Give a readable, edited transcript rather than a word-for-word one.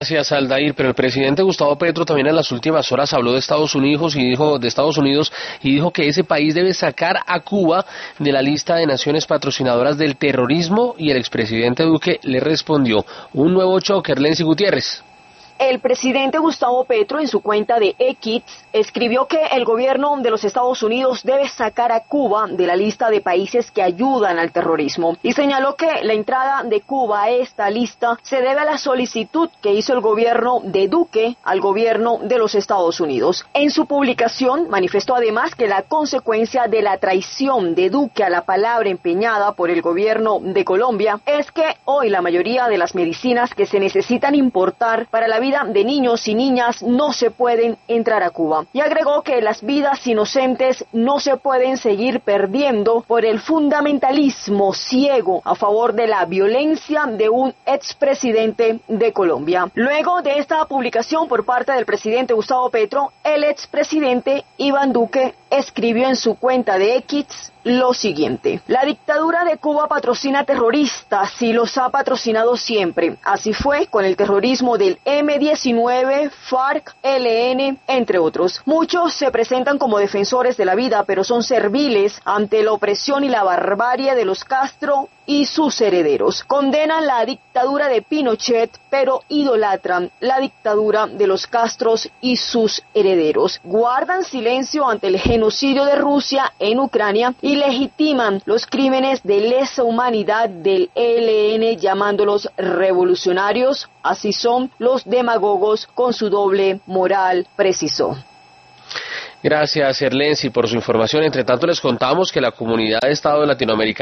Gracias, Aldair, pero el presidente Gustavo Petro también en las últimas horas habló de Estados Unidos y dijo que ese país debe sacar a Cuba de la lista de naciones patrocinadoras del terrorismo, y el expresidente Duque le respondió: un nuevo choque, Erlency Gutiérrez. El presidente Gustavo Petro en su cuenta de X escribió que el gobierno de los Estados Unidos debe sacar a Cuba de la lista de países que ayudan al terrorismo y señaló que la entrada de Cuba a esta lista se debe a la solicitud que hizo el gobierno de Duque al gobierno de los Estados Unidos. En su publicación manifestó además que la consecuencia de la traición de Duque a la palabra empeñada por el gobierno de Colombia es que hoy la mayoría de las medicinas que se necesitan importar para la vida de niños y niñas no se pueden entrar a Cuba. Y agregó que las vidas inocentes no se pueden seguir perdiendo por el fundamentalismo ciego a favor de la violencia de un expresidente de Colombia. Luego de esta publicación por parte del presidente Gustavo Petro, el expresidente Iván Duque escribió en su cuenta de X lo siguiente: la dictadura de Cuba patrocina terroristas y los ha patrocinado siempre. Así fue con el terrorismo del M-19, FARC, ELN, entre otros. Muchos se presentan como defensores de la vida, pero son serviles ante la opresión y la barbarie de los Castro y sus herederos. Condenan la dictadura de Pinochet, pero idolatran la dictadura de los Castros y sus herederos. Guardan silencio ante el genocidio de Rusia en Ucrania y legitiman los crímenes de lesa humanidad del ELN llamándolos revolucionarios. Así son los demagogos con su doble moral, precisó. Gracias, Erlency, por su información. Entre tanto, les contamos que la Comunidad de Estados Latinoamericanos